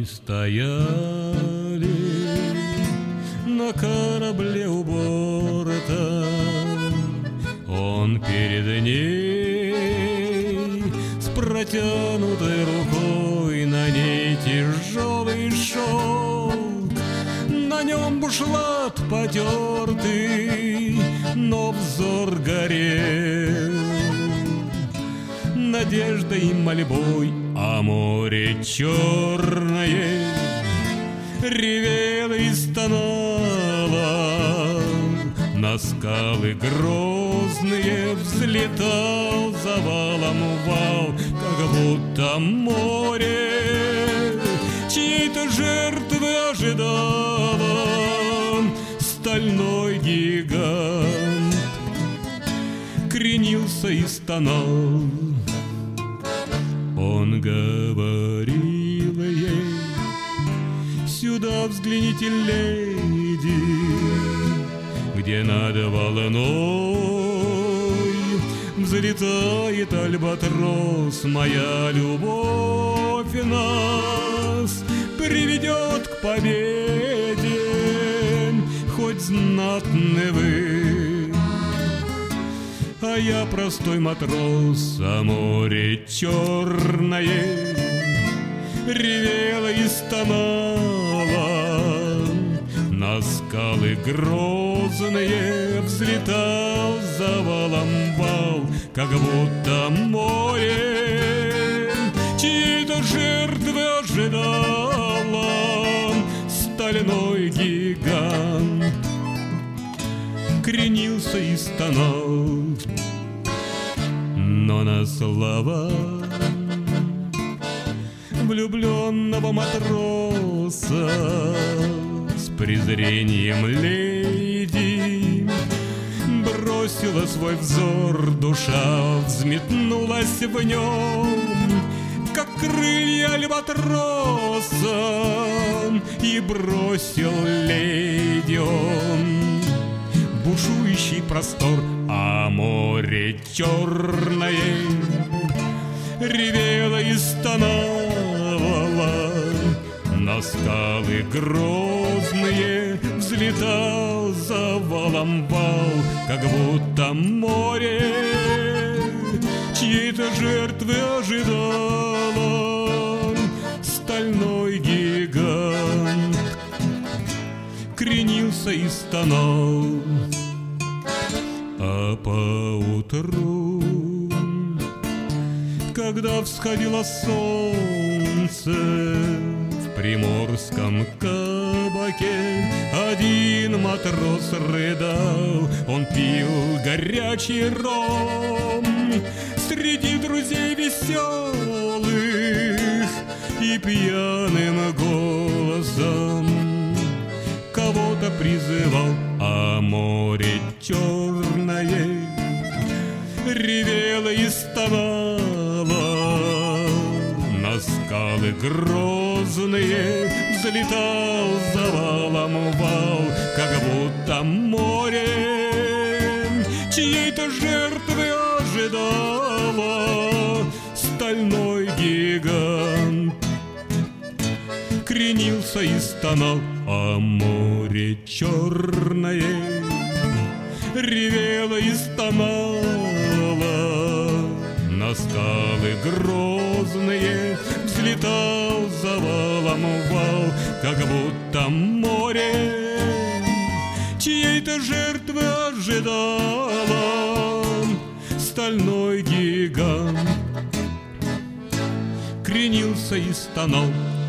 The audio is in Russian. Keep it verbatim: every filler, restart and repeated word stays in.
стояли на корабле у борта. Он перед ней с протянутой рукой, на ней тяжелый шелк, на нем бушлат потертый, но взор горел надеждой и мольбой, а море черное ревело и стонало. На скалы грозные взлетал завалом вал, как будто море чьей-то жертвы ожидало. Стальной гигант кренился и стонал. Он говорил ей: сюда взгляните, леди, где над волной взлетает альбатрос. Моя любовь нас приведет к победе, хоть знатны вы, а я простой матрос. А море черное ревело и стонало, на скалы грозные взлетал завалом вал, как будто море чьей-то жертвы ожидало. Стальной гигант кренился и стонал, но на слова влюбленного матроса с презрением леди бросила свой взор. Душа взметнулась в нем, как крылья альбатроса, и бросил леди он бушующий простор. А море черное ревело и стонало, на скалы грозные взлетал завалом вал, как будто море чьей-то жертвы ожидало. Стальной гигант кренился и стонал. А поутру, когда всходило солнце, в приморском кабаке один матрос рыдал. Он пил горячий ром среди друзей веселых и пьяным голосом кого-то призывал. А море черное ревело и стонало, на скалы грозные взлетал завалом вал, как будто море чьей-то жертвы ожидало. Стальной гигант кренился и стонал. А море черное ревело и стонало, на скалы грозные взлетал завалом вал, как будто море чьей-то жертвы ожидало. Стальной гигант кренился и стонал.